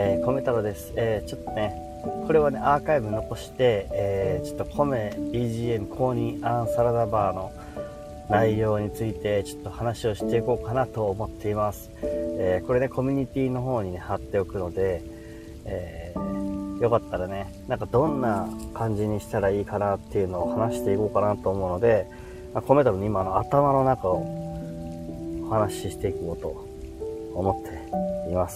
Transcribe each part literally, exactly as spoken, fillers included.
えー、米太郎です。えー、ちょっとね、これはね、アーカイブ残して、えー、ちょっと米 ビージーエム 公認アンサラダバーの内容についてちょっと話をしていこうかなと思っています。えー、これね、コミュニティの方にね、貼っておくので、えー、よかったらね、なんかどんな感じにしたらいいかなっていうのを話していこうかなと思うので、まあ、米太郎の今の頭の中をお話ししていこうと思っています。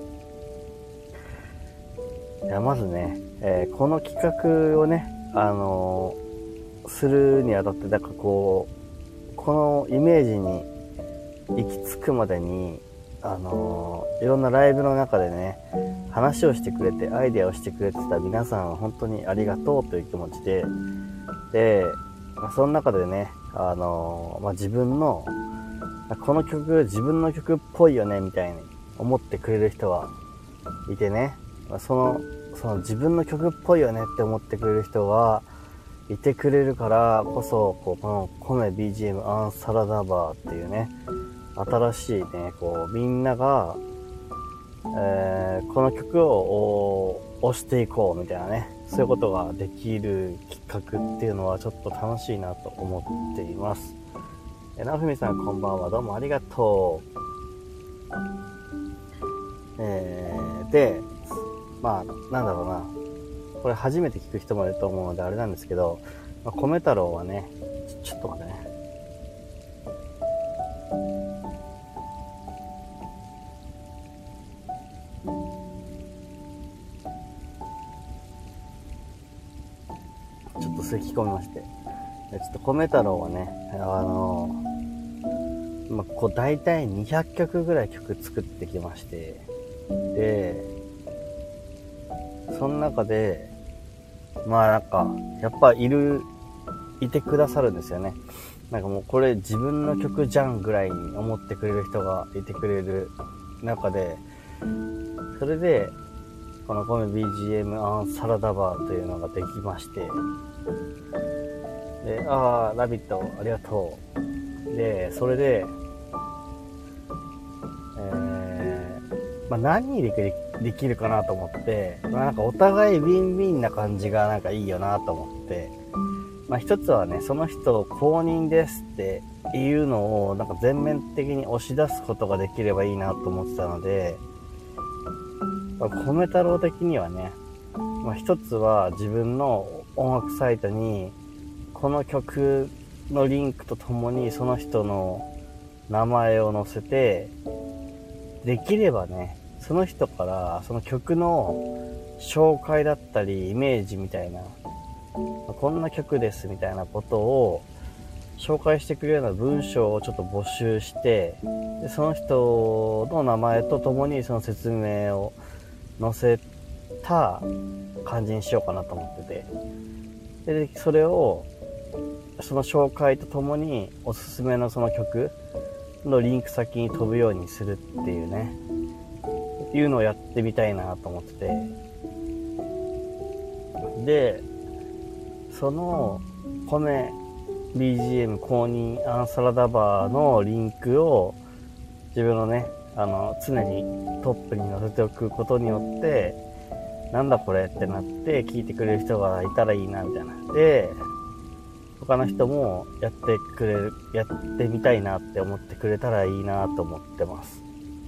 いやまずね、えー、この企画をね、あのー、するにあたって、なんかこう、このイメージに行き着くまでに、あのー、いろんなライブの中でね、話をしてくれて、アイデアをしてくれてた皆さん、本当にありがとうという気持ちで、で、まあ、その中でね、あのー、まあ、自分の、この曲、自分の曲っぽいよね、みたいに思ってくれる人はいてね、その、その自分の曲っぽいよねって思ってくれる人はいてくれるからこそ、こう、この米 ビージーエム アンサラダバーっていうね、新しいね、こう、みんなが、えー、この曲を押していこうみたいなね、そういうことができる企画っていうのはちょっと楽しいなと思っています。えなふみさんこんばんは、どうもありがとう。えー、で、まあ、なんだろうな。これ初めて聞く人もいると思うのであれなんですけど、まあ、米太郎はね、ちょ、ちょっと待ってね。ちょっと咳き込みまして。ちょっと米太郎はね、あの、まあ、こう大体にひゃっきょくぐらい曲作ってきまして、で、その中で、まあなんか、やっぱいる、いてくださるんですよね。なんかもうこれ自分の曲じゃんぐらいに思ってくれる人がいてくれる中で、それで、この米 ビージーエム アンサラダバーというのができまして、で、あー、ラビットありがとう。で、それで、えー、まあ何でできるかなと思って、まあなんかお互いウィンウィンな感じがなんかいいよなと思って、まあ一つはね、その人を公認ですっていうのをなんか全面的に押し出すことができればいいなと思ってたので、まあ、米太郎的にはね、まあ一つは自分の音楽サイトにこの曲のリンクとともにその人の名前を載せて、できればね、その人からその曲の紹介だったりイメージみたいな、こんな曲ですみたいなことを紹介してくれるような文章をちょっと募集して、でその人の名前とともにその説明を載せた感じにしようかなと思ってて、でそれをその紹介とともにおすすめのその曲のリンク先に飛ぶようにするっていうね、いうのをやってみたいなと思ってて、でその米 ビージーエム 公認アンサラダバーのリンクを自分のね、あの常にトップに載せておくことによって、なんだこれってなって聞いてくれる人がいたらいいなみたいな。で、他の人もやってくれる、やってみたいなって思ってくれたらいいなと思ってます。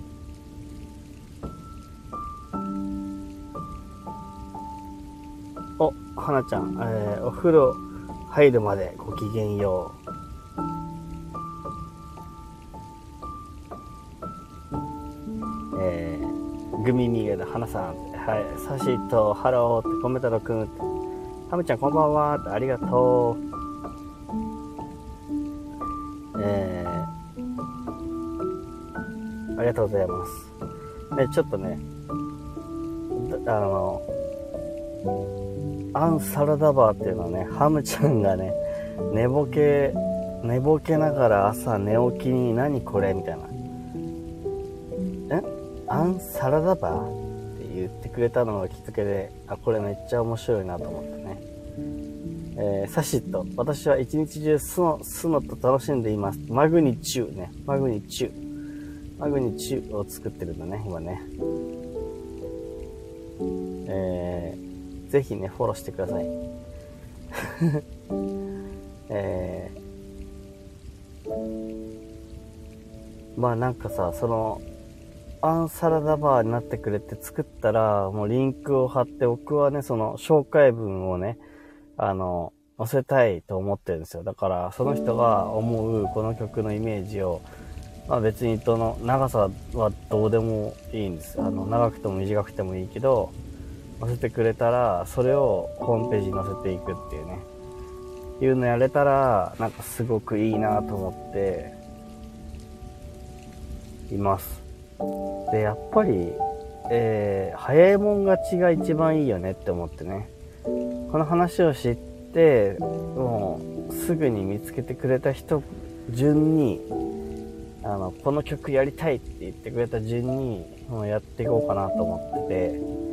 お、花ちゃん、えー、お風呂入るまでごきげんよう。えー、グミミゲル花さん、はい、サシとハローってコメ太郎くん、ハムちゃんこんばんはってありがとう。えー、ありがとうございます。で、ちょっとね、あの、アンサラダバーっていうのはね、ハムちゃんがね、寝ぼけ、寝ぼけながら朝寝起きに何これみたいな。えアンサラダバーって言ってくれたのがきっかけで、あ、これめっちゃ面白いなと思ってね。えー、サシット、私は一日中スノ、スノと楽しんでいます。マグニチューね。マグニチュー。マグニチューを作ってるんだね、今ね。 えー、ぜひね、フォローしてください。えー、まあなんかさ、その、アンサラダバーになってくれて作ったら、もうリンクを貼って、僕はね、その紹介文をね、あの、載せたいと思ってるんですよ。だから、その人が思うこの曲のイメージを、まあ別にどの長さはどうでもいいんです。あの、長くても短くてもいいけど、載せてくれたら、それをホームページに載せていくっていうね。いうのやれたら、なんかすごくいいなと思っています。で、やっぱり、えー、早いもん勝ちが一番いいよねって思ってね。この話を知って、もうすぐに見つけてくれた人順に、あの、この曲やりたいって言ってくれた順に、もうやっていこうかなと思って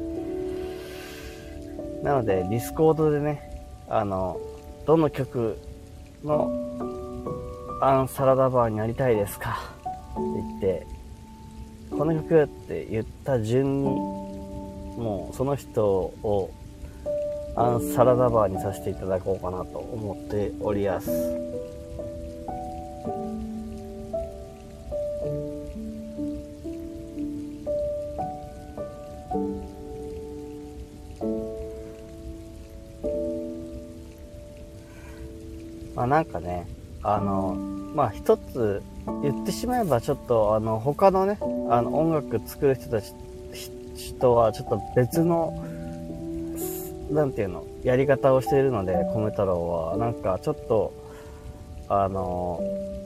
て。なので、ディスコードでね、あの、どの曲のアンサラダバーになりたいですかって言って、この曲って言った順に、もうその人をアンサラダバーにさせていただこうかなと思っておりやす。まあなんかね、あの、まあ一つ言ってしまえばちょっとあの他のね、あの音楽作る人たち、人はちょっと別の、なんていうの、やり方をしているので、米太郎は。なんかちょっと、あの、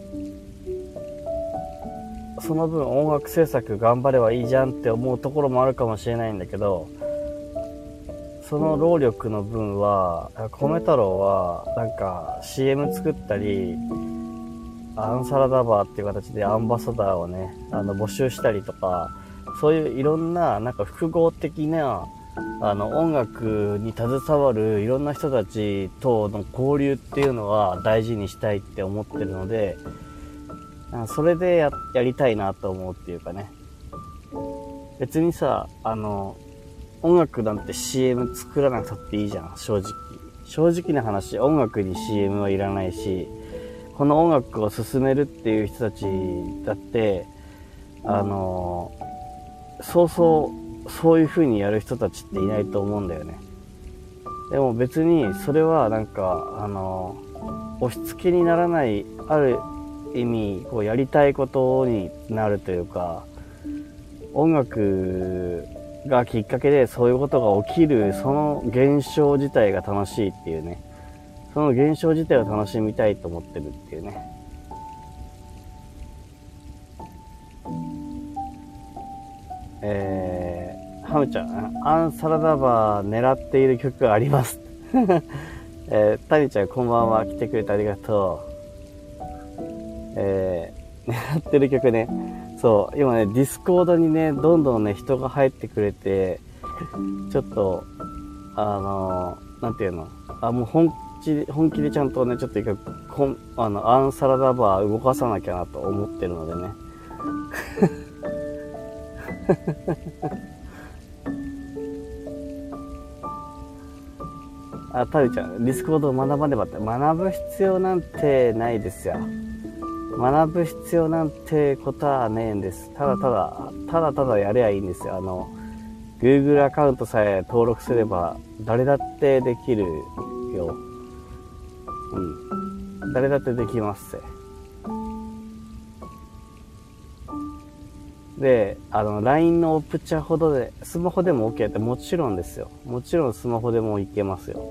その分音楽制作頑張ればいいじゃんって思うところもあるかもしれないんだけど、その労力の分は、米太郎は、なんか シーエム 作ったり、アンサラダバーっていう形でアンバサダーをね、あの募集したりとか、そういういろんな、なんか複合的な、あの音楽に携わるいろんな人たちとの交流っていうのは大事にしたいって思ってるので、それで や, やりたいなと思うっていうかね。別にさ、あの、音楽なんて シーエム 作らなくたっていいじゃん、正直。正直な話、音楽に シーエム はいらないし、この音楽を進めるっていう人たちだって、あの、そうそう、そういう風にやる人たちっていないと思うんだよね。でも別にそれはなんか、あの、押し付けにならない、ある意味、こうやりたいことになるというか、音楽がきっかけでそういうことが起きる、その現象自体が楽しいっていうね。その現象自体を楽しみたいと思ってるっていうね。えー、ハムちゃん、アンサラダバー狙っている曲があります。えー、タミちゃんこんばんは。来てくれてありがとう。えー、狙ってる曲ね。そう、今ね、ディスコードにね、どんどんね、人が入ってくれて、ちょっと、あのー、なんていうの、あ、もう本気で、本気でちゃんとね、ちょっと一回、こん、あの、アンサラダバー動かさなきゃなと思ってるのでね。あ、タルちゃん、ディスコードを学ばねばって、学ぶ必要なんてないですよ。学ぶ必要なんてことはねえんです。ただただ、ただただやればいいんですよ。あの、Google アカウントさえ登録すれば、誰だってできるよ。うん。誰だってできます。で、あの、ライン のオプチャほどで、スマホでも OK ってもちろんですよ。もちろんスマホでもいけますよ。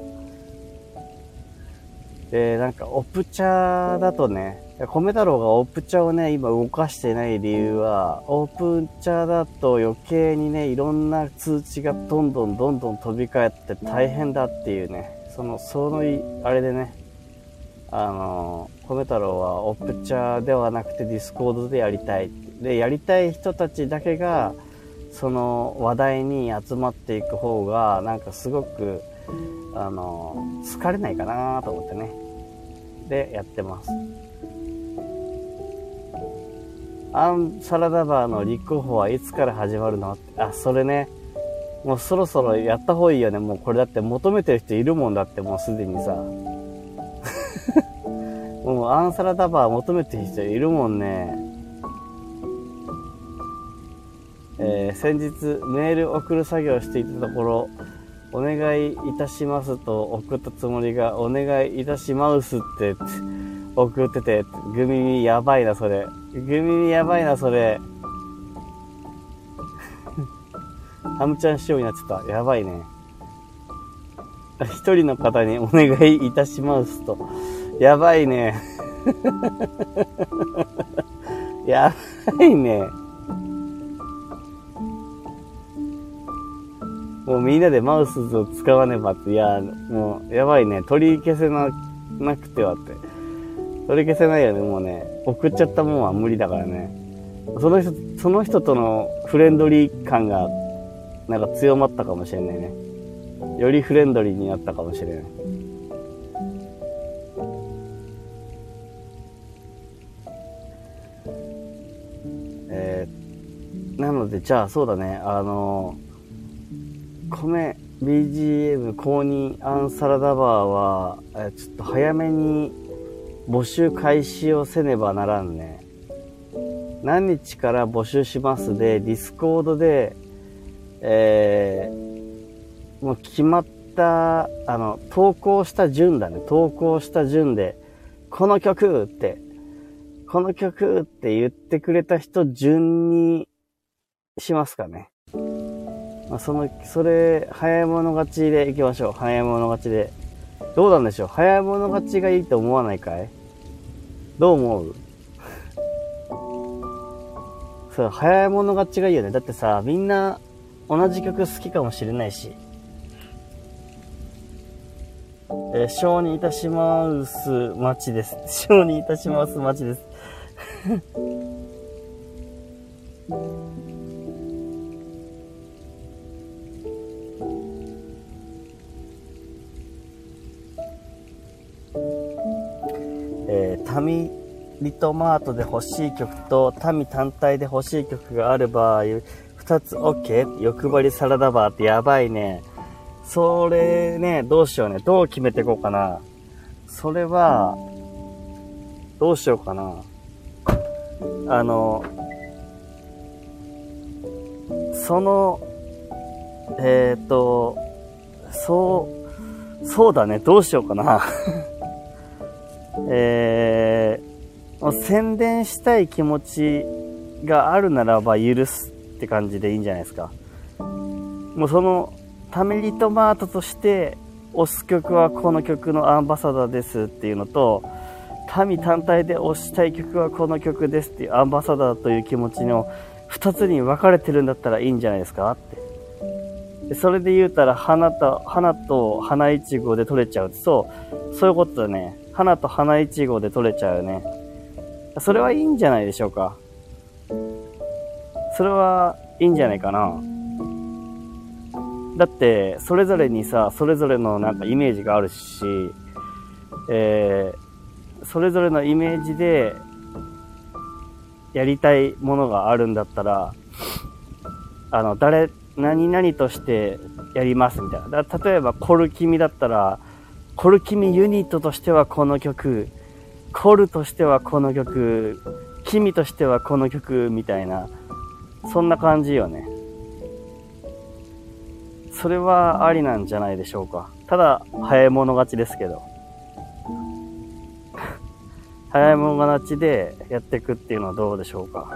で、なんか、オプチャだとね、米太郎がオプチャをね、今動かしてない理由は、オープンチャだと余計にね、いろんな通知がどんどんどんどん飛び交って大変だっていうね、その、その、あれでね、あの、米太郎はオプチャではなくてディスコードでやりたい。で、やりたい人たちだけが、その話題に集まっていく方が、なんかすごく、あの、疲れないかなと思ってね。で、やってます。アンサラダバーの立候補はいつから始まるのって、あ、それね、 もうそろそろやった方がいいよね。もうこれだって求めてる人いるもんだって、もうすでにさ。もうアンサラダバー求めてる人いるもんね。えー、先日メール送る作業をしていたところ、お願いいたしますと送ったつもりが、お願いいたしますって送ってて、グミミやばいなそれ。グミミやばいなそれ。ハムちゃん仕様になってた。やばいね。一人の方にお願いいたしますと。やばいね。やばいね。もうみんなでマウスを使わねばって、いや、もうやばいね。取り消せな、なくてはって。取り消せないよね、もうね。送っちゃったもんは無理だからね。その人、その人とのフレンドリー感がなんか強まったかもしれないね。よりフレンドリーになったかもしれない。えー、なので、じゃあそうだね、あのー、米 ビージーエム 公認アンサラダバーは、えー、ちょっと早めに募集開始をせねばならんね。何日から募集しますで、ディスコードで、えー、もう決まった、あの、投稿した順だね。投稿した順で、この曲って、この曲って言ってくれた人順にしますかね。まあ、その、それ、早い者勝ちでいきましょう。早い者勝ちで。どうなんでしょう。早い者勝ちがいいと思わないかい？どう思う？そう、早い者勝ちがいいよね。だってさ、みんな同じ曲好きかもしれないし。えー、承認いたします待ちです。承認いたします待ちです。えー、タミリトマートで欲しい曲とタミ単体で欲しい曲がある場合、二つ OK？ 欲張りサラダバーってやばいね。それね、どうしようね。どう決めていこうかな。それは、どうしようかな。あの、その、えっと、そう、そうだね。どうしようかな。えー、もう宣伝したい気持ちがあるならば許すって感じでいいんじゃないですか。もうその、タミリトマートとして推す曲はこの曲のアンバサダーですっていうのと、タミ単体で推したい曲はこの曲ですっていうアンバサダーという気持ちの二つに分かれてるんだったらいいんじゃないですかって。でそれで言うたら花と、花と花いちごで取れちゃう。そう、そういうことだね。花と花いちごで取れちゃうね。それはいいんじゃないでしょうか。それはいいんじゃないかな。だって、それぞれにさ、それぞれのなんかイメージがあるし、えー、それぞれのイメージで、やりたいものがあるんだったら、あの、誰、何々としてやりますみたいな。だから例えば、コルキミだったら、コルキミユニットとしてはこの曲、コルとしてはこの曲、キミとしてはこの曲、みたいな、そんな感じよね。それはありなんじゃないでしょうか。ただ、早い者勝ちですけど。早い者勝ちでやっていくっていうのはどうでしょうか。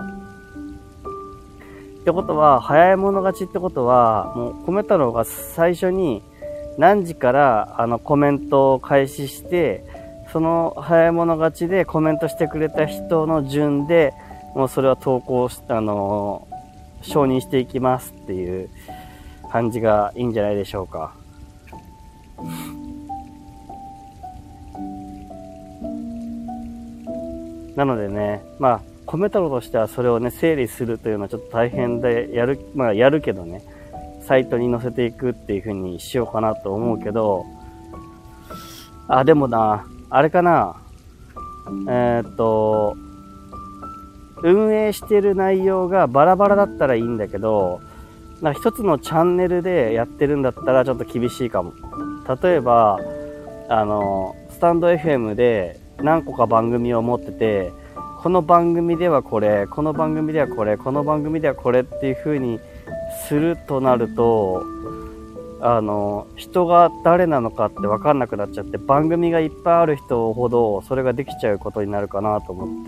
ってことは、早い者勝ちってことは、もう、米太郎が最初に何時からあのコメントを開始して、その早い者勝ちでコメントしてくれた人の順で、もうそれは投稿し、あの、承認していきますっていう感じがいいんじゃないでしょうか。なのでね、まあ、米太郎としてはそれをね、整理するというのはちょっと大変で、やる、まあやるけどね、サイトに載せていくっていう風にしようかなと思うけど、あ、でもな、あれかな、えーっと、運営してる内容がバラバラだったらいいんだけど、 なんか一つのチャンネルでやってるんだったらちょっと厳しいかも。例えば、あの、スタンド エフエム で何個か番組を持ってて、この番組ではこれ、この番組ではこれ、この番組ではこれっていう風にするとなると、あの、人が誰なのかって分かんなくなっちゃって、番組がいっぱいある人ほどそれができちゃうことになるかなと思って、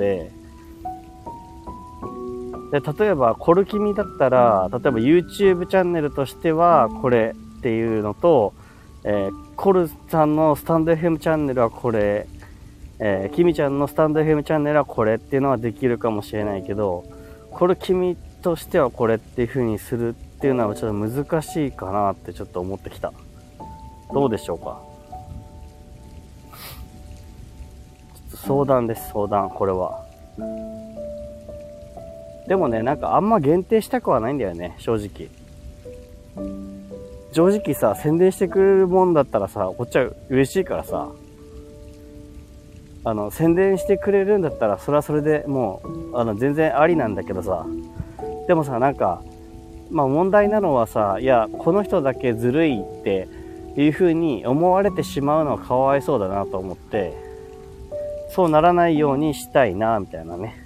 で、例えば、コルキミだったら、例えば YouTube チャンネルとしてはこれっていうのと、えー、コルさんのスタンド エフエム チャンネルはこれ、えー、キミちゃんのスタンド エフエム チャンネルはこれっていうのはできるかもしれないけど、コルキミとしてはこれっていう風にするっていうのはちょっと難しいかなってちょっと思ってきた。どうでしょうか。ちょっと相談です、相談、これは。でもね、なんかあんま限定したくはないんだよね、正直。正直さ、宣伝してくれるもんだったらさ、こっちは嬉しいからさ、あの、宣伝してくれるんだったら、それはそれでもう、あの、全然ありなんだけどさ、でもさ、なんか、まあ問題なのはさ、いや、この人だけずるいっていう風に思われてしまうのはかわいそうだなと思って、そうならないようにしたいな、みたいなね。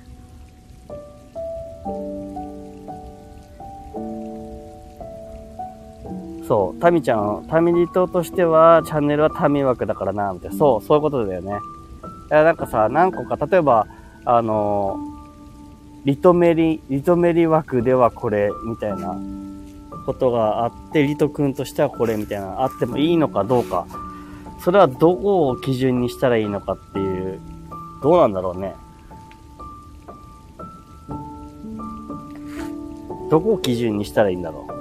そう、タミちゃん、タミリトとしては、チャンネルはタミ枠だからな、みたいな。そう、そういうことだよね。いや、なんかさ、何個か、例えば、あのー、リトメリ、リトメリ枠ではこれ、みたいなことがあって、リト君としてはこれ、みたいな、あってもいいのかどうか。それはどこを基準にしたらいいのかっていう、どうなんだろうね。どこを基準にしたらいいんだろ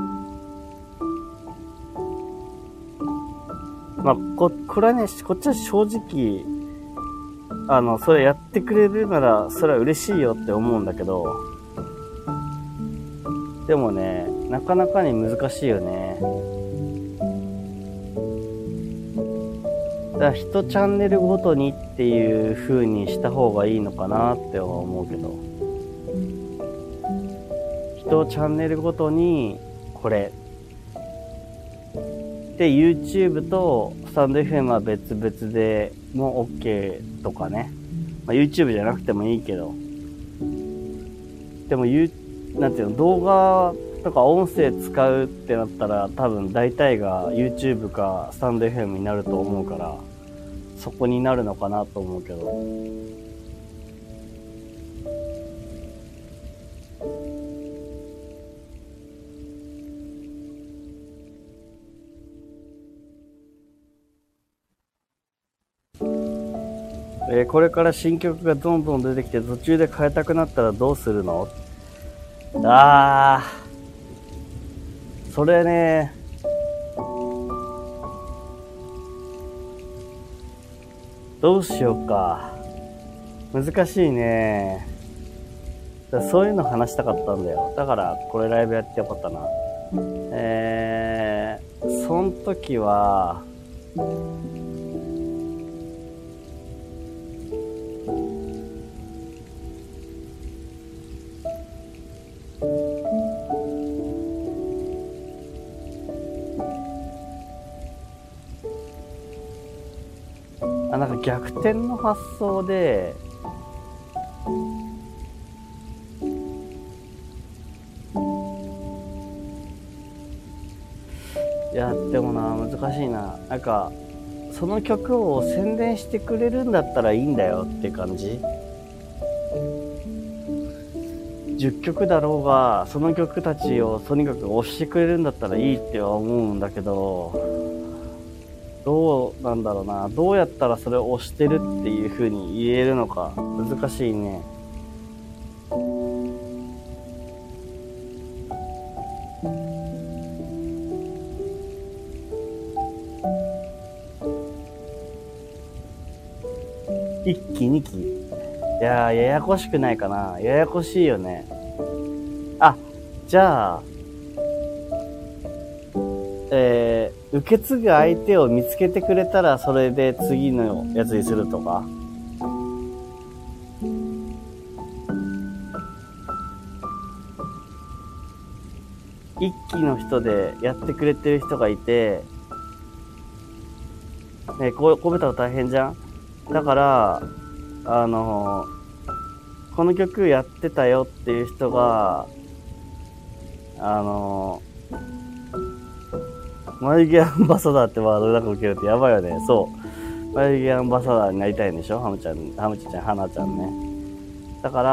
う。まあ、こ、これはね、こっちは正直、あの、それやってくれるなら、それは嬉しいよって思うんだけど、でもね、なかなかに難しいよね。だから一チャンネルごとにっていう風にした方がいいのかなって思うけど、一チャンネルごとにこれで YouTube とスタンド エフエム は別々でも OK とかね、まあ、YouTube じゃなくてもいいけど、でもゆなんていうの、動画とか音声使うってなったら多分大体が YouTube かスタンド エフエム になると思うから、そこになるのかなと思うけど、えー、これから新曲がどんどん出てきて途中で変えたくなったらどうするの？あー、それね、どうしようか。難しいね。だからそういうの話したかったんだよ。だからこれライブやってよかったな。えー、その時は、あ、なんか逆転の発想で、いや、でもな、難しいな。なんか、その曲を宣伝してくれるんだったらいいんだよって感じ。じゅっきょくだろうが、その曲たちをとにかく押してくれるんだったらいいっては思うんだけど、どうなんだろうな。どうやったらそれを押してるっていう風に言えるのか、難しいね。いっき、にき。いやー、ややこしくないかな。ややこしいよね。あ、じゃあ、えー、受け継ぐ相手を見つけてくれたら、それで次のやつにするとか。一きの人でやってくれてる人がいて、ね、こう、こうべたら大変じゃん。だから、あの、この曲やってたよっていう人が、あの、眉毛アンバサダーってワードなんか受けるってやばいよね。そう。眉毛アンバサダーになりたいんでしょハムちゃん、ハムちゃん、ハナちゃんね。だから、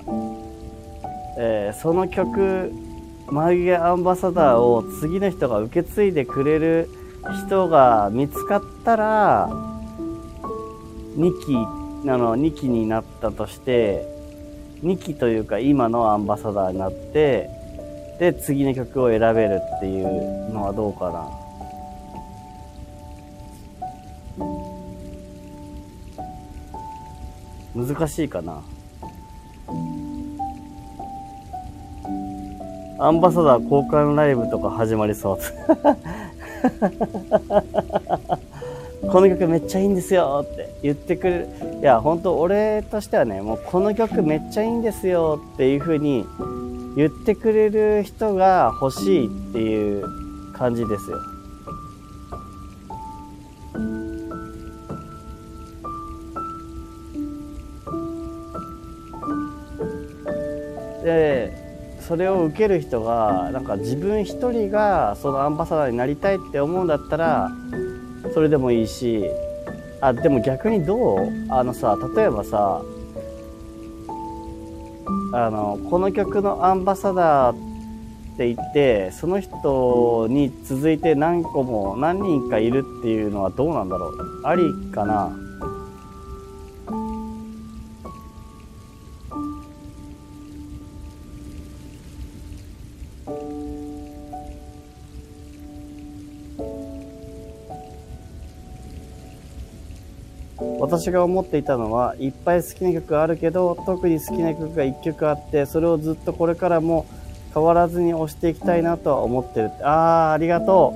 えー、その曲、眉毛アンバサダーを次の人が受け継いでくれる人が見つかったら、にき、あの、にきになったとして、にきというか今のアンバサダーになって、で、次の曲を選べるっていうのはどうかな。難しいかな。アンバサダー交換ライブとか始まりそう。この曲めっちゃいいんですよって言ってくれる。いや、ほんと俺としてはね、もうこの曲めっちゃいいんですよっていう風に言ってくれる人が欲しいっていう感じですよ。で、それを受ける人が、なんか自分一人がそのアンバサダーになりたいって思うんだったら、それでもいいし、あ、でも逆にどう？あのさ、例えばさ、あの、この曲のアンバサダーって言って、その人に続いて何個も、何人かいるっていうのはどうなんだろう？ありかな？私が思っていたのは、いっぱい好きな曲あるけど、特に好きな曲がいっきょくあって、それをずっとこれからも変わらずに推していきたいなとは思ってる。あー、ありがと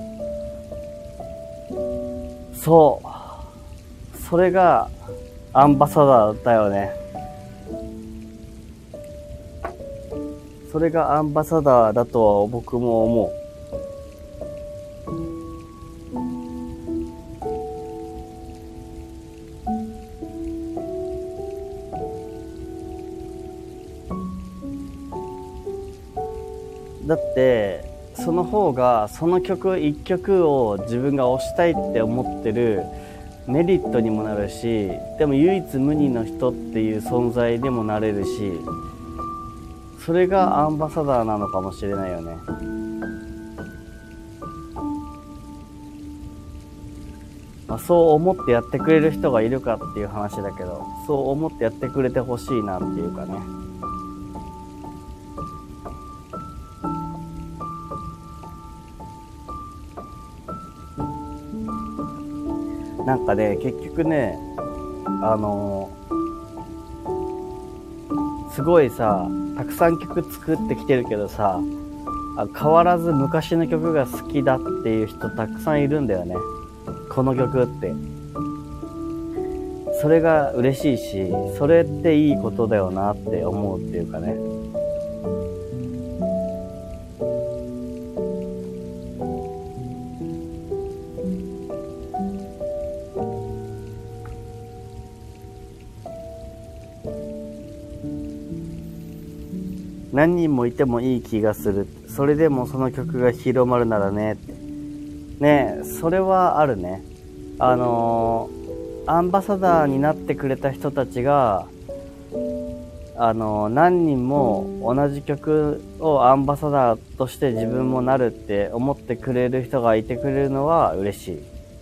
う。そう。それがアンバサダーだよね。それがアンバサダーだとは僕も思う。だってその方がその曲一曲を自分が推したいって思ってるメリットにもなるし、でも唯一無二の人っていう存在でもなれるし、それがアンバサダーなのかもしれないよね。まあ、そう思ってやってくれる人がいるかっていう話だけど、そう思ってやってくれてほしいなっていうかね。なんかね、結局ね、あのー、すごいさ、たくさん曲作ってきてるけどさ、あ、変わらず昔の曲が好きだっていう人たくさんいるんだよね。この曲って。それが嬉しいし、それっていいことだよなって思うっていうかね。何人もいてもいい気がする。それでもその曲が広まるならね。ねえ、それはあるね。あのー、アンバサダーになってくれた人たちが、あのー、何人も同じ曲をアンバサダーとして自分もなるって思ってくれる人がいてくれるのは嬉しい。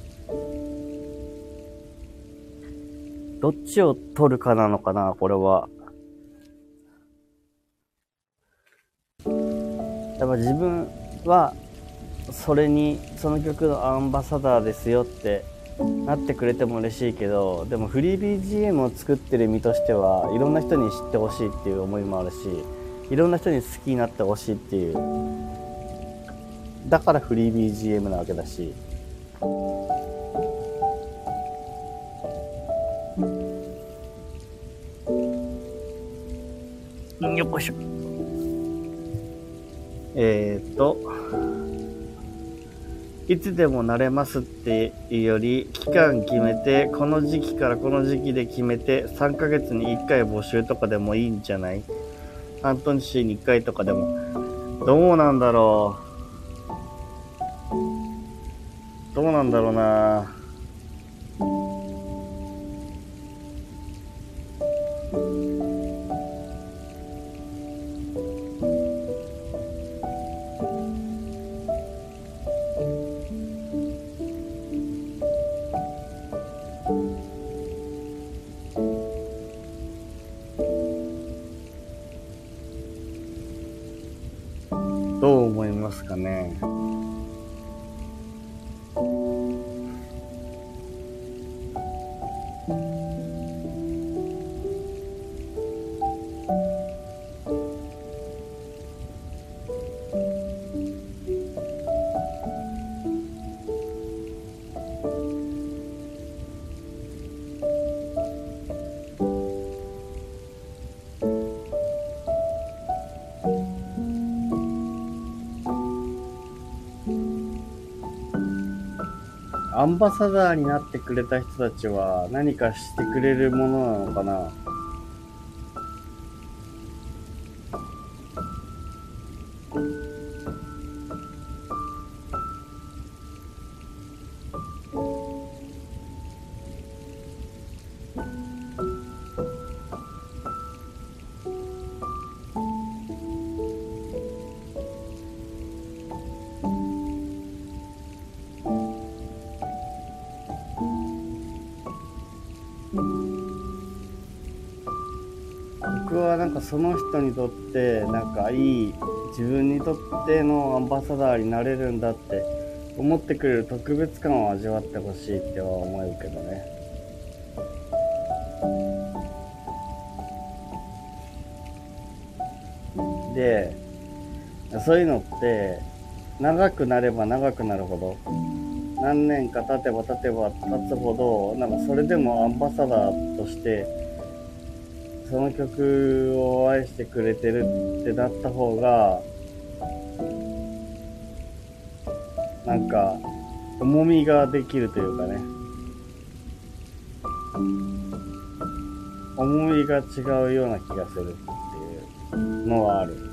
どっちを取るかなのかな、これは。やっぱ自分はそれにその曲のアンバサダーですよってなってくれても嬉しいけど、でもフリー ビージーエム を作ってる身としてはいろんな人に知ってほしいっていう思いもあるし、いろんな人に好きになってほしいっていう、だからフリー ビージーエム なわけだし、よっこいしょ。 えーっと、いつでもなれますっていうより、期間決めて、この時期からこの時期で決めて、さんかげつにいっかい募集とかでもいいんじゃない？半年にいっかいとかでも。どうなんだろう。どうなんだろうな。どう思いますかね。アンバサダーになってくれた人たちは何かしてくれるものなのかな。僕はなんかその人にとってなんかいい、自分にとってのアンバサダーになれるんだって思ってくれる特別感を味わってほしいっては思うけどね。で、そういうのって長くなれば長くなるほど、何年か経てば経てば経つほど、なんかそれでもアンバサダーとしてその曲を愛してくれてるってなった方が、なんか重みができるというかね、重みが違うような気がするっていうのはある。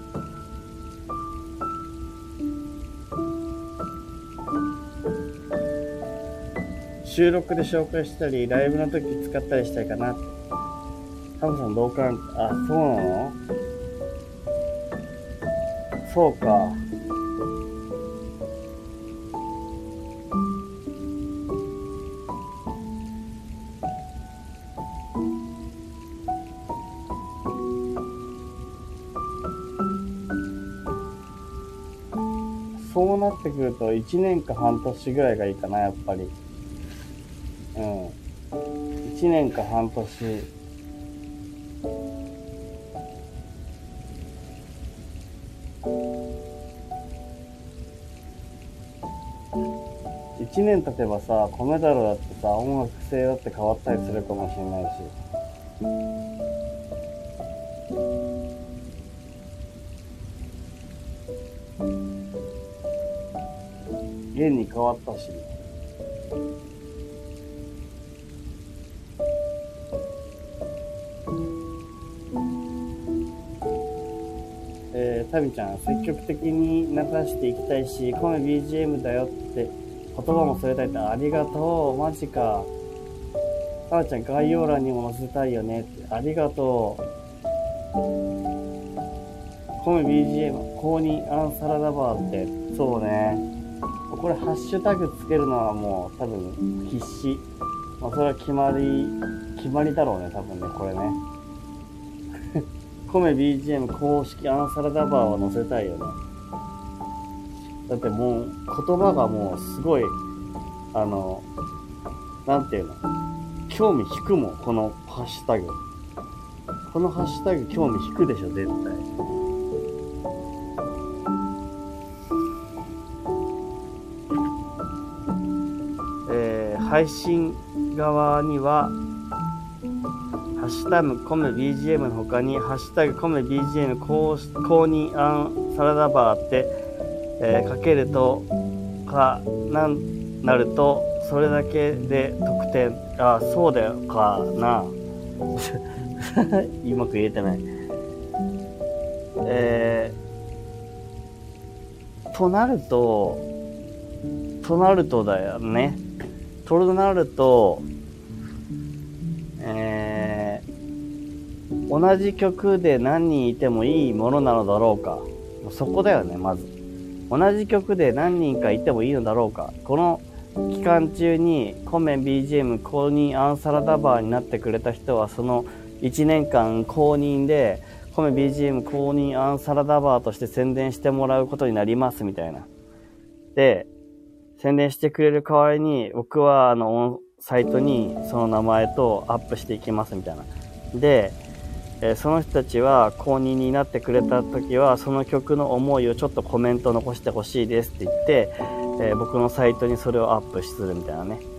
収録で紹介したりライブの時使ったりしたいかな。タムさんどうかん、あ、そうなの？そうか。そうなってくるといちねんか半年ぐらいがいいかな、やっぱり。うん。いちねんか半年。いちねん経てばさ、米太郎だってさ、音楽性だって変わったりするかもしれないし。現に変わったし。えー、タミちゃん、積極的に流していきたいし、米 ビージーエム だよって言葉も添えたいって、ありがとう、マジか。タミちゃん、概要欄にも載せたいよねって、ありがとう。米 ビージーエム、公認アンサラダバーって、そうね。これハッシュタグつけるのはもう多分必死。まあ、それは決まり、決まりだろうね、多分ね、これね。米 ビージーエム 公式アンサラダバーは載せたいよね。だってもう言葉がもうすごい、あの、なんていうの、興味引くもん、このハッシュタグ。このハッシュタグ興味引くでしょ、絶対。えー、配信側には、ハッッシュタグコメ ビージーエム の他にハッシュタグコメ ビージーエム 公認案サラダバーって、えー、かけるとかなんなるとそれだけで得点、あ、そうだよかなうまく言えてない。えー、となるととなるとだよねとなるとえー、同じ曲で何人いてもいいものなのだろうか。もうそこだよね。まず同じ曲で何人かいてもいいのだろうか。この期間中にコメ ビージーエム 公認アンサラダバーになってくれた人はそのいちねんかん公認でコメ ビージーエム 公認アンサラダバーとして宣伝してもらうことになりますみたいな。で、宣伝してくれる代わりに僕はあのサイトにその名前とアップしていきますみたいな。で、えー、その人たちは公認になってくれた時はその曲の思いをちょっとコメント残してほしいですって言って、えー、僕のサイトにそれをアップするみたいなね。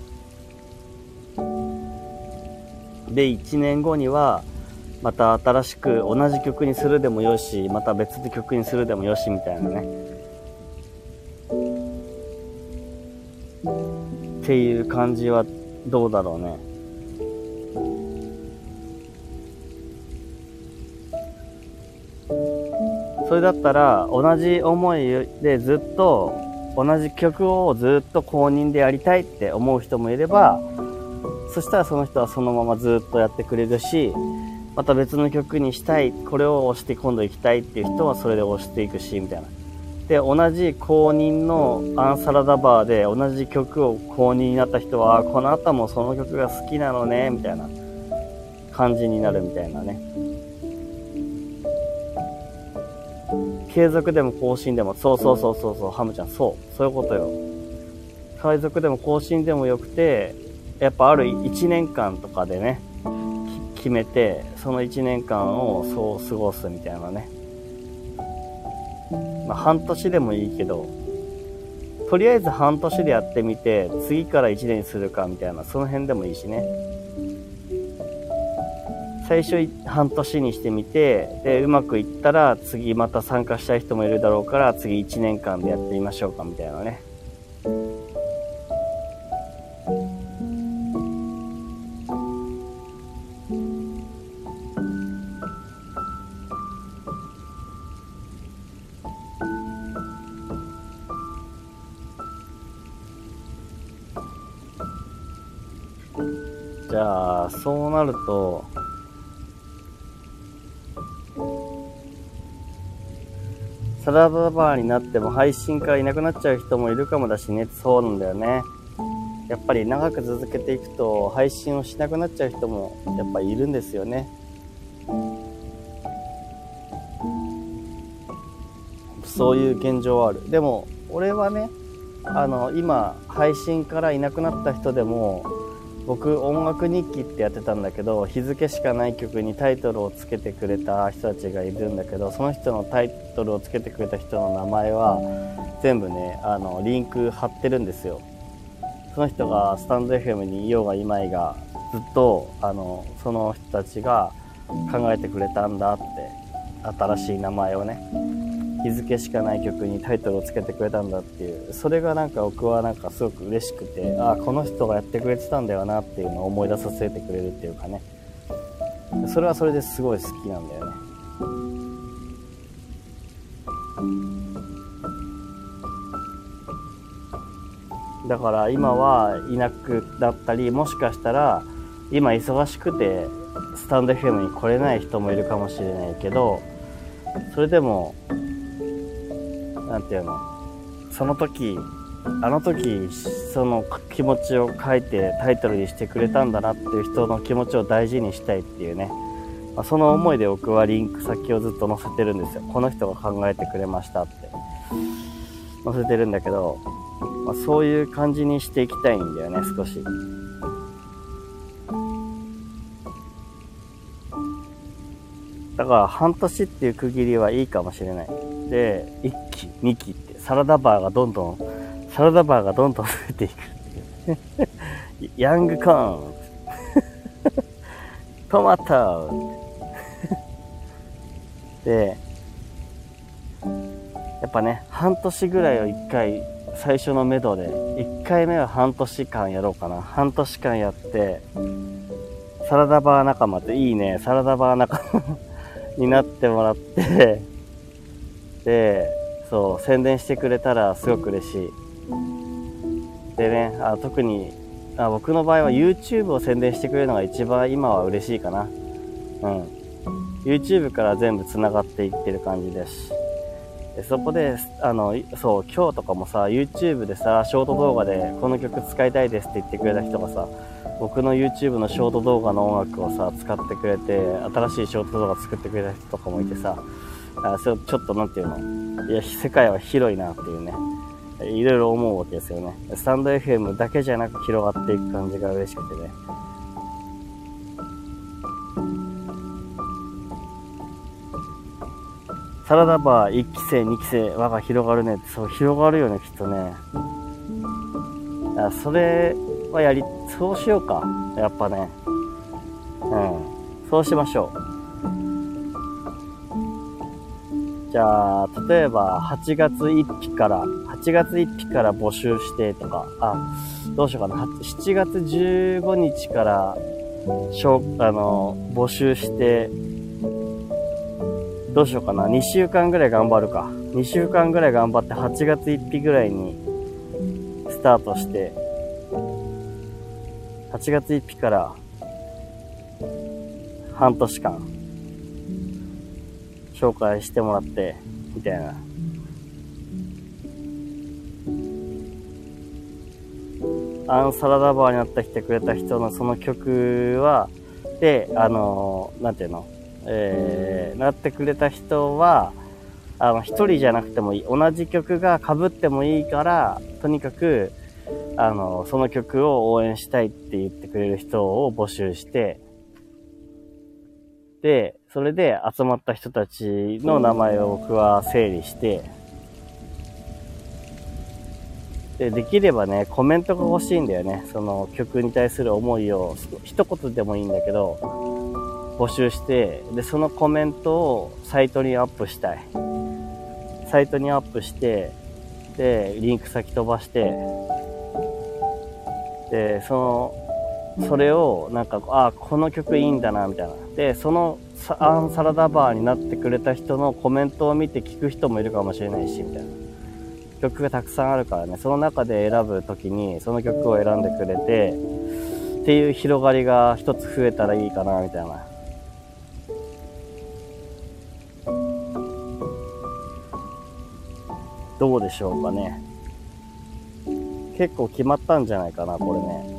で、いちねんごにはまた新しく同じ曲にするでもよし、また別の曲にするでもよしみたいなね。っていう感じはどうだろうね。それだったら同じ思いでずっと同じ曲をずっと公認でやりたいって思う人もいれば、そしたらその人はそのままずっとやってくれるし、また別の曲にしたい、これを押して今度行きたいっていう人はそれで押していくしみたいな。で、同じ公認のアンサラダバーで同じ曲を公認になった人はこの後もその曲が好きなのねみたいな感じになるみたいなね。継続でも更新でも、そうそうそうそうそう、ハムちゃん、そうそういうことよ。継続でも更新でもよくて、やっぱあるいちねんかんとかでね決めて、そのいちねんかんをそう過ごすみたいなね。まあ半年でもいいけど、とりあえず半年でやってみて次からいちねんにするかみたいな、その辺でもいいしね。最初半年にしてみて、でうまくいったら次また参加したい人もいるだろうから次いちねんかんでやってみましょうかみたいなね。じゃあそうなるとサラダバーになっても配信からいなくなっちゃう人もいるかもだしね。そうなんだよね。やっぱり長く続けていくと配信をしなくなっちゃう人もやっぱりいるんですよね。そういう現状はある。でも俺はね、あの今配信からいなくなった人でも、僕音楽日記ってやってたんだけど、日付しかない曲にタイトルをつけてくれた人たちがいるんだけど、その人のタイトルをつけてくれた人の名前は全部ね、あのリンク貼ってるんですよ。その人がスタンド エフエム にいようがいまいがずっとあのその人たちが考えてくれたんだって、新しい名前をね、日付しかない曲にタイトルをつけてくれたんだっていう、それがなんか僕はなんかすごく嬉しくて、ああこの人がやってくれてたんだよなっていうのを思い出させてくれるっていうかね、それはそれですごい好きなんだよね。だから今はいなくなったり、もしかしたら今忙しくてスタンド エフエム に来れない人もいるかもしれないけど、それでもなんていうの、その時あの時その気持ちを書いてタイトルにしてくれたんだなっていう人の気持ちを大事にしたいっていうね、まあ、その思いで僕はリンク先をずっと載せてるんですよ。この人が考えてくれましたって載せてるんだけど、まあ、そういう感じにしていきたいんだよね、少し。だから半年っていう区切りはいいかもしれない。で、いっき、にきってサラダバーがどんどん、サラダバーがどんどん増えていくっていう。ヤングコーン。 トマトで、やっぱね、半年ぐらいを一回、最初の目処で、一回目は半年間やろうかな。半年間やって、サラダバー仲間っていいね、サラダバー仲間になってもらって、で、そう、宣伝してくれたらすごく嬉しい。でね、あ特にあ僕の場合は YouTube を宣伝してくれるのが一番今は嬉しいかな。うん。YouTube から全部繋がっていってる感じです。でそこで、あの、そう、今日とかもさ、YouTube でさ、ショート動画でこの曲使いたいですって言ってくれた人がさ、僕の YouTube のショート動画の音楽をさ、使ってくれて、新しいショート動画作ってくれた人とかもいてさ、あそれちょっとなんていうの、いや、世界は広いなっていうね、いろいろ思うわけですよね。スタンド エフエム だけじゃなく広がっていく感じが嬉しくてね。サラダバーいっきせいにきせい輪が広がるねって、そう広がるよねきっとね。あそれはやりそうしようか、やっぱね。うんそうしましょう。じゃあ例えばはちがつついたちからはちがつついたちから募集してとか、あどうしようかな、しちがつじゅうごにちからしょあの募集して、どうしようかな、にしゅうかんぐらい頑張るか。にしゅうかんぐらい頑張ってはちがつついたちぐらいにスタートして、はちがつついたちから半年間紹介してもらってみたいな。アンサラダバーになってきてくれた人のその曲はで、あのなんていうの、えー、なってくれた人はあの一人じゃなくてもいい、同じ曲が被ってもいいから、とにかくあのその曲を応援したいって言ってくれる人を募集して、でそれで集まった人たちの名前を僕は整理して、でできればねコメントが欲しいんだよね。その曲に対する思いを一言でもいいんだけど募集して、でそのコメントをサイトにアップしたい。サイトにアップして、でリンク先飛ばして、でそのそれをなんか、あこの曲いいんだなみたいな、でそのアンサラダバーになってくれた人のコメントを見て聞く人もいるかもしれないしみたいな。曲がたくさんあるからね、その中で選ぶときにその曲を選んでくれてっていう広がりが一つ増えたらいいかなみたいな。どうでしょうかね。結構決まったんじゃないかなこれね。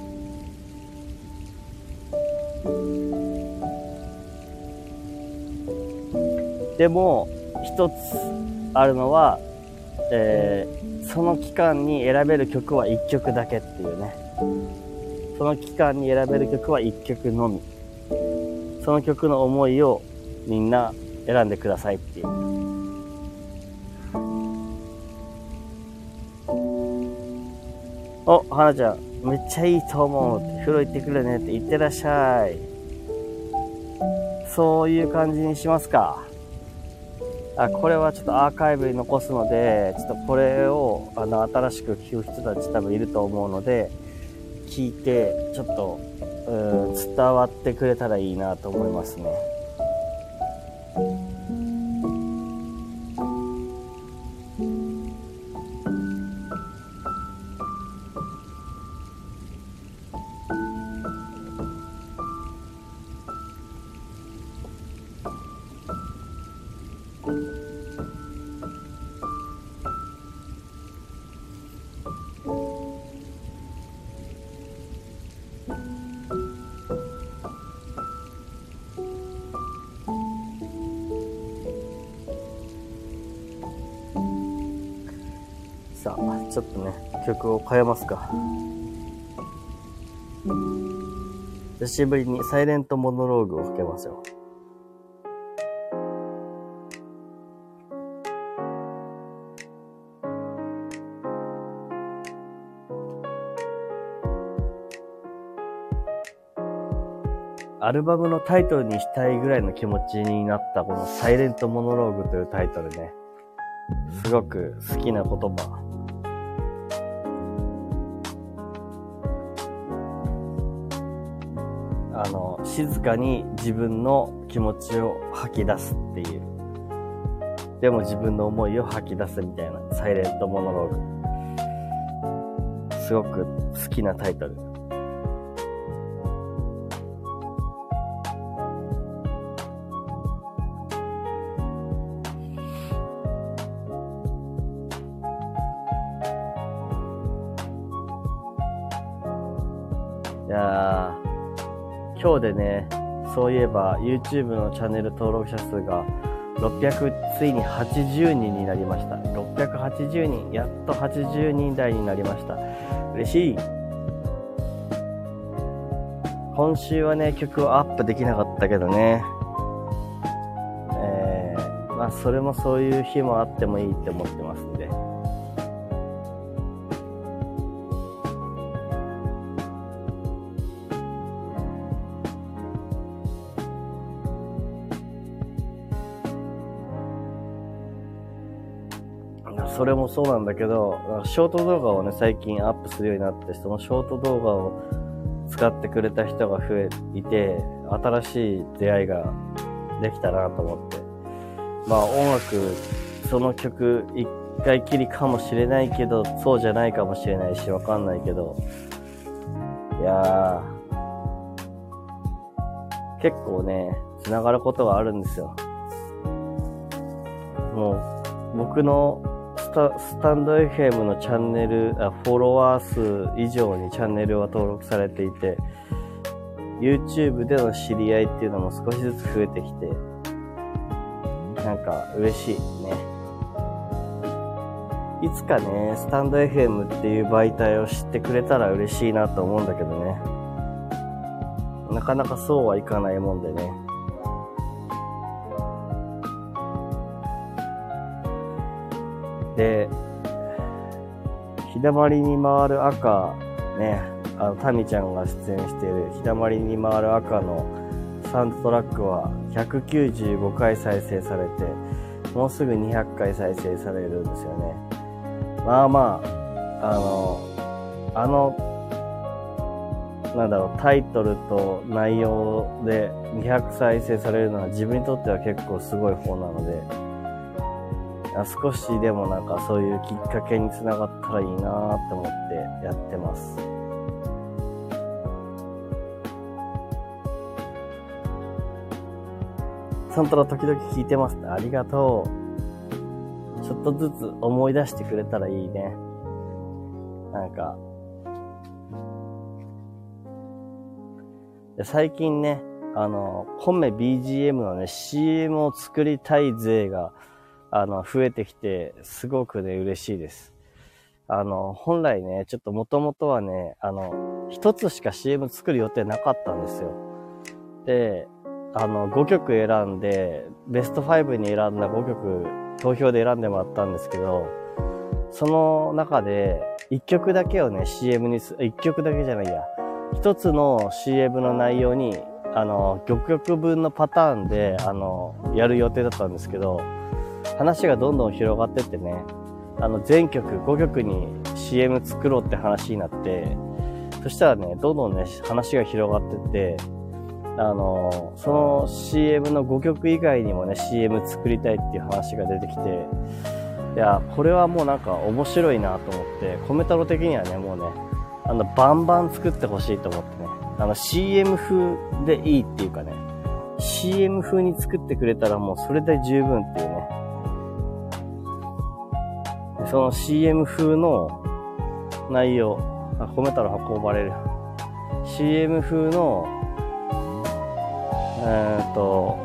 でも一つあるのは、えー、その期間に選べる曲はいっきょくだけっていうね。その期間に選べる曲はいっきょくのみ。その曲の思いをみんな選んでくださいっていう。お、はなちゃん、めっちゃいいと思うって、風呂行ってくるねって言ってらっしゃい。そういう感じにしますか。あ、これはちょっとアーカイブに残すので、ちょっとこれをあの新しく聞く人たち多分いると思うので、聞いてちょっとうん伝わってくれたらいいなと思いますね。さあ、ちょっとね、曲を変えますか。久しぶりにサイレントモノローグを吹けますよ。 アルバムのタイトルにしたいぐらいの気持ちになったこのサイレントモノローグというタイトルね。すごく好きな言葉。あの、静かに自分の気持ちを吐き出すっていう。でも自分の思いを吐き出すみたいなサイレントモノローグ。すごく好きなタイトル。いやー、今日でね、そういえば YouTube のチャンネル登録者数がろっぴゃく、ついにはちじゅうにんになりました。ろっぴゃくはちじゅうにん、やっとはちじゅうにん台になりました。嬉しい。今週はね、曲をアップできなかったけどね。えー、まあそれもそういう日もあってもいいって思ってますんで。それもそうなんだけど、ショート動画をね、最近アップするようになって、そのショート動画を使ってくれた人が増えいて、新しい出会いができたなと思って。まあ音楽、その曲一回きりかもしれないけど、そうじゃないかもしれないし、わかんないけど、いやー、結構ね、繋がることがあるんですよ。もう、僕のスタ、スタンド エフエム のチャンネル、あ、フォロワー数以上にチャンネルは登録されていて、YouTube での知り合いっていうのも少しずつ増えてきて、なんか嬉しいね。いつかね、スタンド エフエム っていう媒体を知ってくれたら嬉しいなと思うんだけどね。なかなかそうはいかないもんでね。で、日だまりに回る赤、ね、あの、タミちゃんが出演している日だまりに回る赤のサウンドトラックはひゃくきゅうじゅうごかい再生されて、もうすぐにひゃっかい再生されるんですよね。まあまあ、あの、あの、なんだろう、タイトルと内容でにひゃく再生されるのは自分にとっては結構すごい方なので、少しでもなんかそういうきっかけにつながったらいいなーって思ってやってます。サントラ時々聞いてます。ありがとう。ちょっとずつ思い出してくれたらいいね。なんか。最近ね、あの、コメ ビージーエム のね、シーエム を作りたい勢が、あの、増えてきて、すごくね、嬉しいです。あの、本来ね、ちょっと元々はね、あの、一つしか シーエム 作る予定なかったんですよ。で、あの、ごきょく選んで、ベストごに選んだごきょく、投票で選んでもらったんですけど、その中で、いっきょくだけをね、シーエム にす、いっきょくだけじゃないや、一つの シーエム の内容に、あの、ごきょくぶんのパターンで、あの、やる予定だったんですけど、話がどんどん広がってってね、あの全曲ごきょくに シーエム 作ろうって話になって、そしたらね、どんどんね、話が広がってって、あの、その シーエム のごきょく以外にもね、シーエム 作りたいっていう話が出てきて、いや、これはもうなんか面白いなと思って、コメ太郎的にはね、もうね、あの、バンバン作ってほしいと思ってね、あの シーエム 風でいいっていうかね、シーエム 風に作ってくれたらもうそれで十分っていうね、その シーエム 風の内容、あ、褒めたら運ばれる。シーエム 風の、えーっと、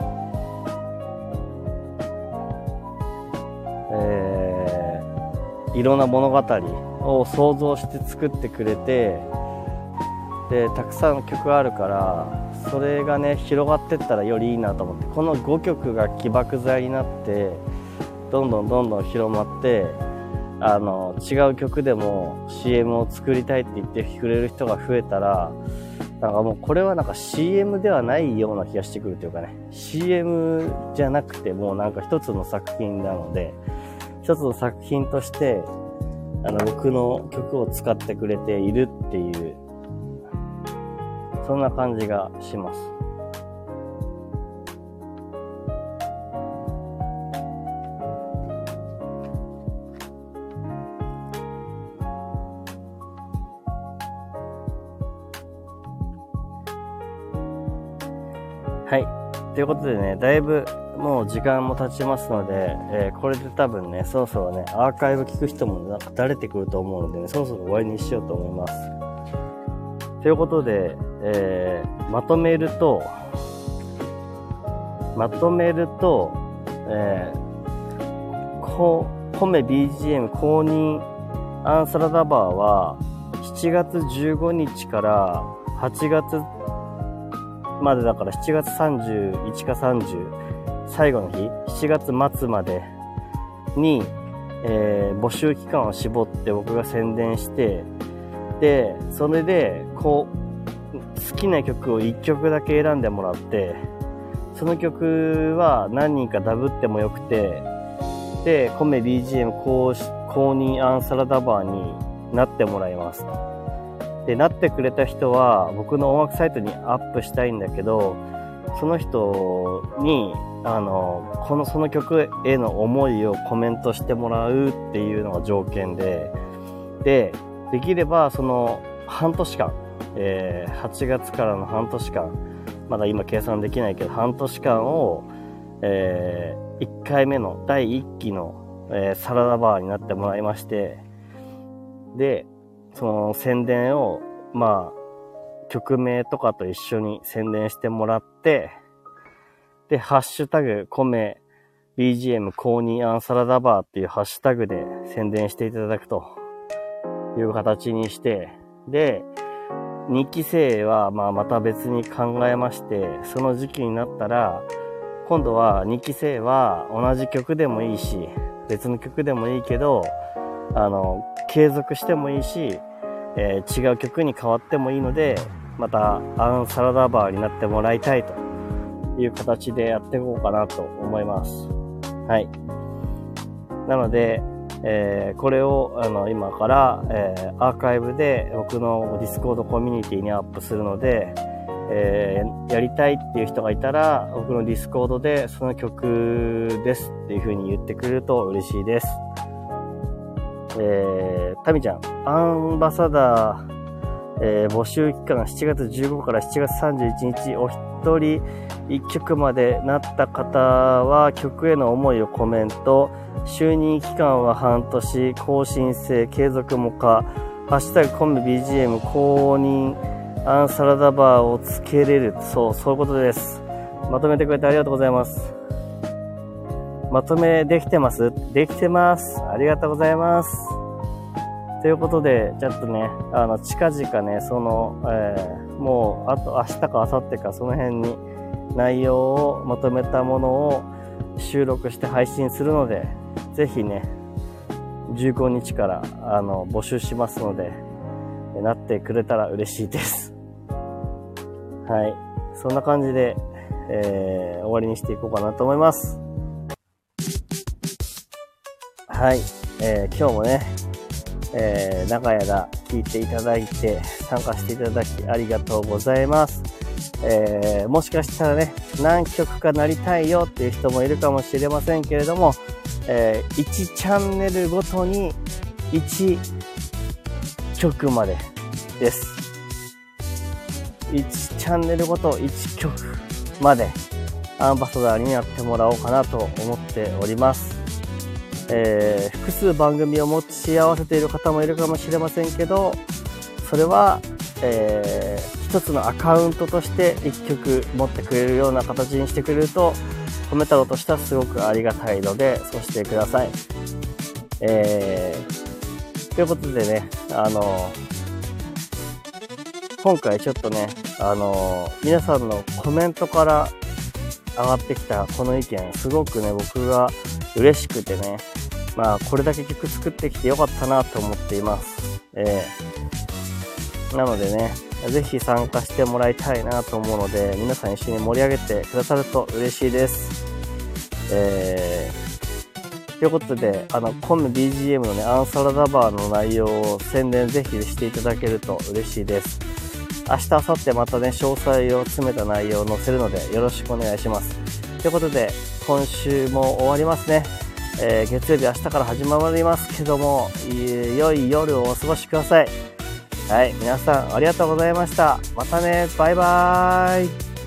えー、いろんな物語を想像して作ってくれて、で、たくさん曲あるから、それがね、広がってったらよりいいなと思って、このごきょくが起爆剤になって、どんどんどんどん広まって、あの、違う曲でも シーエム を作りたいって言ってくれる人が増えたら、 なんかもうこれはなんか シーエム ではないような気がしてくるというかね、シーエム じゃなくてもうなんか一つの作品なので、一つの作品として、あの、僕の曲を使ってくれているっていう、そんな感じがします。はい。ということでね、だいぶもう時間も経ちますので、えー、これで多分ね、そろそろね、アーカイブ聞く人もなんか慣れてくると思うのでね、そろそろ終わりにしようと思います。ということで、えー、まとめると、まとめると、えー、こ、コメ ビージーエム 公認アンサラダバーは、しちがつじゅうごにちからはちがつまでだからしちがつさんじゅういちかさんじゅう、最後の日、しちがつまつまでに、えー、募集期間を絞って僕が宣伝して、で、それで、こう、好きな曲をいっきょくだけ選んでもらって、その曲は何人かダブってもよくて、で、コメ ビージーエム 公, 公認アンサラダバーになってもらいます。で、なってくれた人は僕の音楽サイトにアップしたいんだけど、その人に、あの、この、その曲への思いをコメントしてもらうっていうのが条件で、で、できればその半年間、えー、はちがつからの半年間、まだ今計算できないけど、半年間を、えー、いっかいめのだいいっきの、えー、サラダバーになってもらいまして、で、その宣伝を、まあ、曲名とかと一緒に宣伝してもらって、で、ハッシュタグ、コメ ビージーエム 公認アンサラダバーっていうハッシュタグで宣伝していただくという形にして、で、にき生は、まあ、また別に考えまして、その時期になったら、今度はにき生は同じ曲でもいいし、別の曲でもいいけど、あの、継続してもいいし、えー、違う曲に変わってもいいので、またアンサラダバーになってもらいたいという形でやっていこうかなと思います。はい。なので、えー、これをあの今から、えー、アーカイブで僕のディスコードコミュニティにアップするので、えー、やりたいっていう人がいたら僕のディスコードでその曲ですっていう風に言ってくれると嬉しいです。えー、タミちゃん、アンバサダー、えー、募集期間しちがつじゅうごからしちがつさんじゅういちにち、お一人いっきょくまでなった方は曲への思いをコメント、就任期間は半年、更新制、継続も可、ハッシュタグコメ ビージーエム 公認アンサラダバーをつけれる。そう、そういうことです。まとめてくれてありがとうございます。まとめできてます？できてます。ありがとうございます。ということで、ちょっとね、あの、近々ね、その、えー、もう、あと明日か明後日かその辺に内容をまとめたものを収録して配信するので、ぜひね、じゅうごにちから、あの、募集しますので、なってくれたら嬉しいです。はい。そんな感じで、えー、終わりにしていこうかなと思います。はい。えー、今日もね、えー、長い間聞いていただいて、参加していただきありがとうございます。えー、もしかしたらね、何曲かなりたいよっていう人もいるかもしれませんけれども、えー、いちチャンネルごとにいちきょくまでです。いちチャンネルごといちきょくまでアンバサダーになってもらおうかなと思っております。えー、複数番組を持ち合わせている方もいるかもしれませんけど、それは、えー、一つのアカウントとして一曲持ってくれるような形にしてくれると、コメ太郎としてはすごくありがたいので、そうしてください。えー、ということでね、あの、今回ちょっとね、あの、皆さんのコメントから上がってきたこの意見、すごくね、僕が嬉しくてね、まあ、これだけ曲作ってきてよかったなと思っています。えー、なのでね、 ぜひ参加してもらいたいなと思うので、皆さん一緒に盛り上げてくださると嬉しいです。えー、ということで、あの、今度 ビージーエム のね、アンサラダバーの内容を宣伝ぜひしていただけると嬉しいです。明日、明後日またね、詳細を詰めた内容を載せるので、よろしくお願いします。ということで、今週も終わりますね。えー、月曜日明日から始まりますけども、良い夜をお過ごしください。はい、皆さんありがとうございました。またね、バイバーイ。